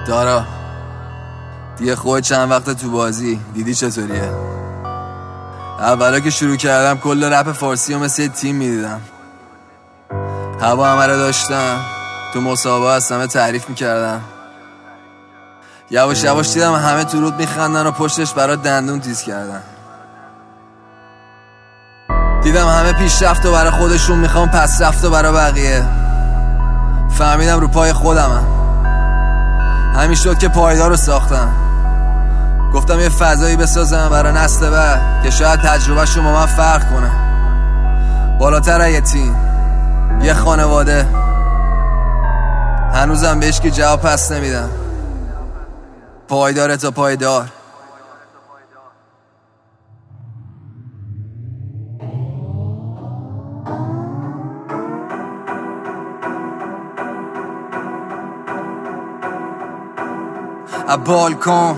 دارا دیگه خود چند وقت تو بازی دیدی چطوریه؟ اولا که شروع کردم کل رپ فارسی رو مثل تیم میدیدم، هوا همه رو داشتم، تو مسابقه از همه تعریف میکردم. یواش یواش دیدم همه تو رود میخندن و پشتش برای دندون تیز کردن. دیدم همه پیشرفت و برای خودشون میخوام پس رفت و برای بقیه. فهمیدم رو پای خودمم. همین شد که پایدار رو ساختم. گفتم یه فضایی بسازم برای نسل بعد که شاید تجربهشون با من فرق کنه. بالاتر یه تیم، یه خانواده. هنوزم بهش که جواب پس نمیدم. پایدار تا پایدار. بالکن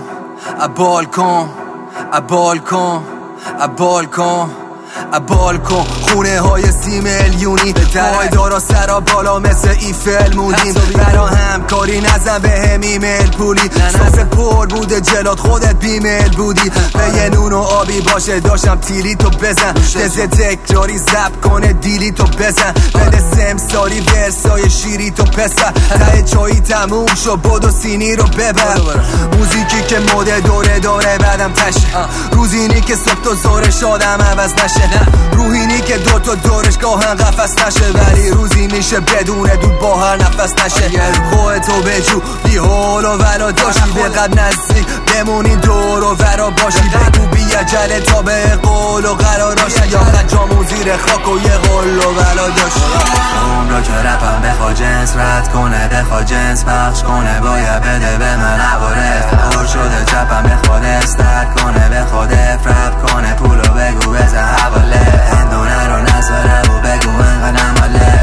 بالکن خونه های 30 میلیونی پایدارا سرا بالا مثل ایفل مودیم. برا همکاری نزن به هم ایمیل پولی. ساز پر بوده جلات خودت بیمیل بودی. به یه نون و آبی باشه داشتم تیلی تو بزن. دزه تکراری زب کنه دیلی تو بزن. بده سمساری ورسای شیری تو پسر. ته چایی تموم شو بدو سینی رو ببر. موزیکی که مده دوره داره بعدم تشه. روزینی که صبح تو زورش آدم عوض نشه. روحینی که دو تا دورش گاهن قفص نشه. ولی روزی میشه بدون دود با هر نفس نشه. خودتو بجو بی حال و ولا داشتی. بقدر نزدیک بمونی دور و ورا باشی. بگو بی عجله تا به قول و قراراشی. یا خجامون زیر خاک و یه قول و ولا داشتی. اون رو که رپم بخوا جنس رد کنه، بخوا جنس پخش کنه، باید بده به من عواره. پر شده چپم بخواد استرد کنه، بخواد افرب کنه، پولو بگو بزن حواله. هندونه رو نذاره و بگو انقدر نماله.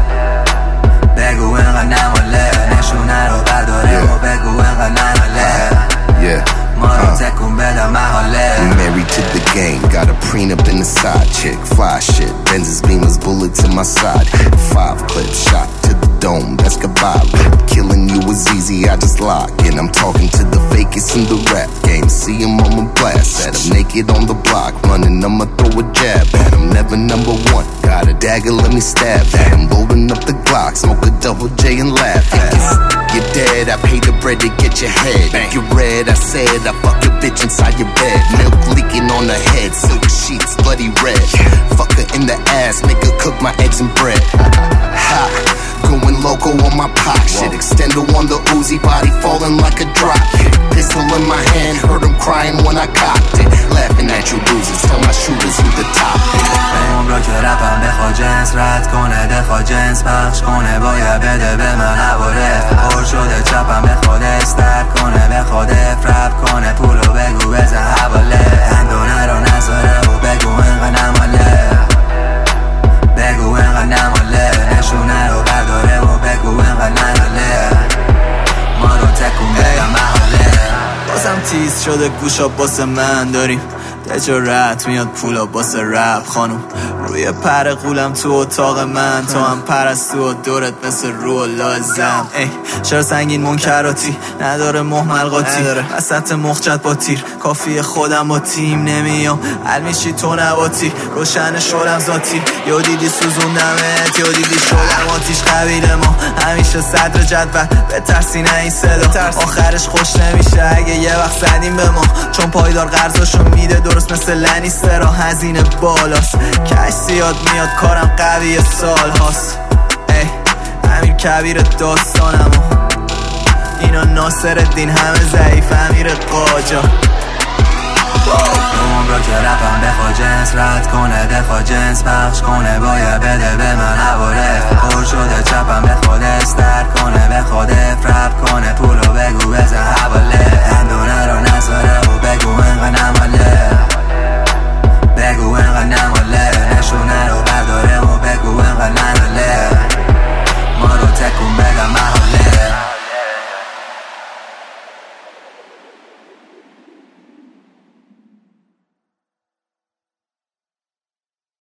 بگو انقدر نماله. نشونه رو برداره و بگو انقدر نماله. ما رو تکون بده محاله. Married to the game, got a prenup in the side chick, fly shit, Benz's beamers, bullets in my side, hit 5 clips, shot to the dome, that's goodbye. Killing you was easy, I just lock in. I'm talking to the fakest in the rap game. See him on my blast, at him naked on the block, running, I'ma throw a jab at him. Never number one, got a dagger, let me stab at him. Loading up the Glock, smoke a double J and laugh. You're dead, I pay the bread to get your head. If you're red, I said I fuck your bitch inside your bed. Milk leaking on her head, silk sheets bloody red. Fuck her in the ass, make her cook my eggs and bread. Ha, going loco on my pop shit. Extendo on the Uzi, body falling like a drop hit. Pistol in my hand, heard him crying when I cocked it. Laughing at you losers, tell my shooters who the top hit. اون رو که رپم بخوا جنس رد کنه، بخوا جنس پخش کنه، باید بده به من عواره. پر شده چپم بخواد استرد کنه، بخواد افرب کنه، پولو بگو بزن حواله. هندونه رو نذاره و بگو انقدر نماله. بگو انقدر نماله. نشونه رو برداره و بگو انقدر نماله. ما رو تکون بده محاله. بازم تیز شده گوشا باسه من داریم تجارت میاد پولا باسه رپ خانوم. روی پر قولم تو اتاق من، تو هم پرستو و دورت مثل رو لازم. ای چرا سنگین منکراتی نداره محمل قاطی. وسط مخجت با تیر کافی خودم با تیم نمیام. حل میشی تو نباتی روشن شدم ذاتی. یا دیدی سوزوندمت یا دیدی شدم آتیش. قبیل ما همیشه صدر جدول بترسی نه این صدا. آخرش خوش نمیشه اگه یه وقت زدیم به ما. چون پایدار قرضاشو میده درست مثل لنیسترا. هزینه بالاست کش زیاد میاد کارم قوی سال هاست. ای امیر کبیر داستانمو اینا ناصر الدین همه ضعیف امیر قاجا. اون رو که رپم بخوا جنس رد کنه، بخوا جنس پخش کنه، باید بده به من عواره. پر شده چپم بخواد استرد کنه، بخواد افرب کنه، پولو بگو بزن حواله.